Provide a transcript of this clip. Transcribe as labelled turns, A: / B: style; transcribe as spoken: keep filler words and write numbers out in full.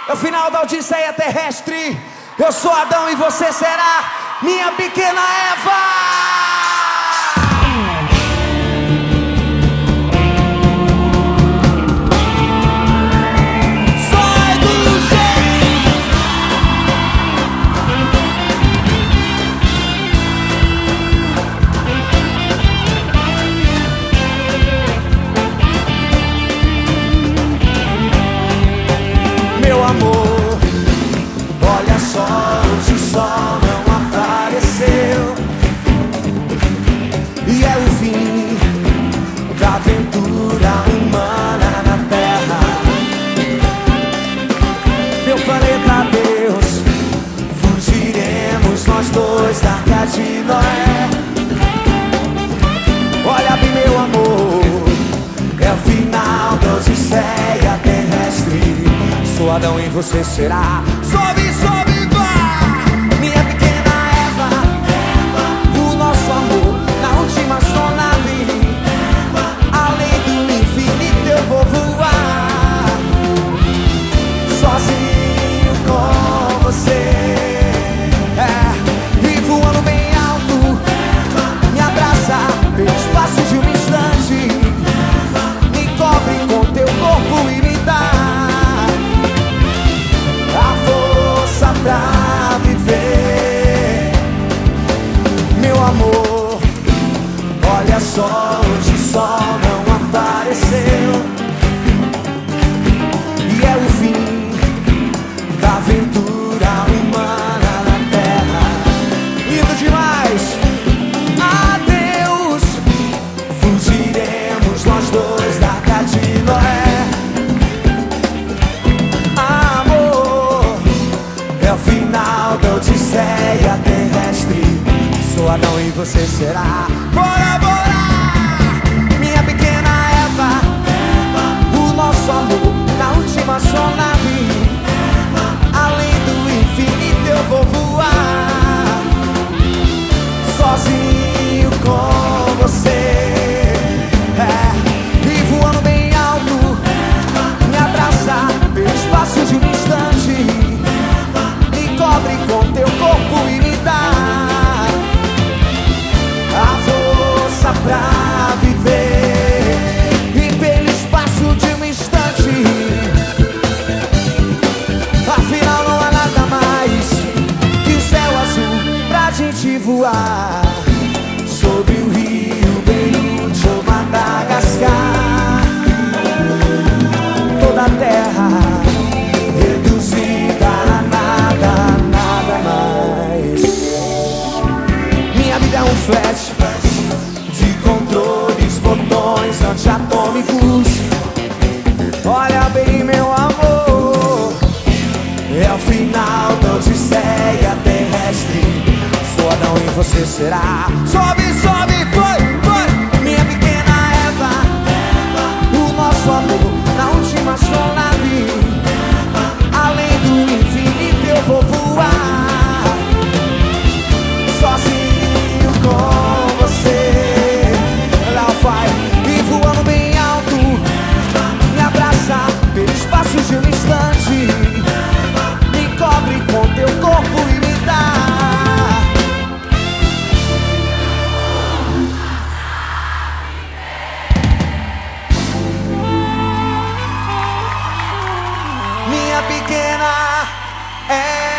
A: É o final da Odisseia terrestre. Eu sou Adão e você será minha pequena Eva. Meu amor, olha só, hoje o sol não apareceu. E é o fim da aventura humana na Terra. Meu planeta Deus, fugiremos nós dois da Arca de Noé. Olha bem, meu amor, é o final da Odisseia terrestre. Sou Adão e você será. Sobe, sobe, vá! Minha pequena Eva, Eva. O nosso amor na última astronave. Eva. Além do infinito eu vou voar, sozinho com você. É, e voando bem alto. Eva. Me abraça pelo espaço de um instante. Eva. Me cobre com teu corpo e me dá pra viver. Meu amor, olha só, hoje o sol não apareceu. E é o fim da aventura humana na Terra. Lindo demais. Adeus, fugiremos nós dois da Arca de Noé. Final da Odisseia terrestre. Sou Adão e você será. Bora, bora! Minha pequena Eva, Eva. O nosso amor na última astronave. Eva. Além do infinito eu vou voar, sozinho com você. É, e voando bem alto. Eva. Me abraçar pelo espaço de um instante. Cobre com teu corpo e me dá a força pra viver. E pelo espaço de um instante, afinal não há nada mais que o céu azul pra gente voar. Sobre o rio Beirute ou Madagascar, toda a terra reduzida a nada. É um flash de controles, botões antiatômicos. Olha bem, meu amor, é o final da Odisseia terrestre. Sou Adão e você será. Sobe, sobe, foi, foi! Minha pequena Eva, Eva. O nosso amor na última astronave. Eva. Além do infinito eu vou voar, sozinho com você. Lá vai, e voando bem alto. Me abraça pelo espaço de um instante. Me cobre com teu corpo e me dá minha pequena é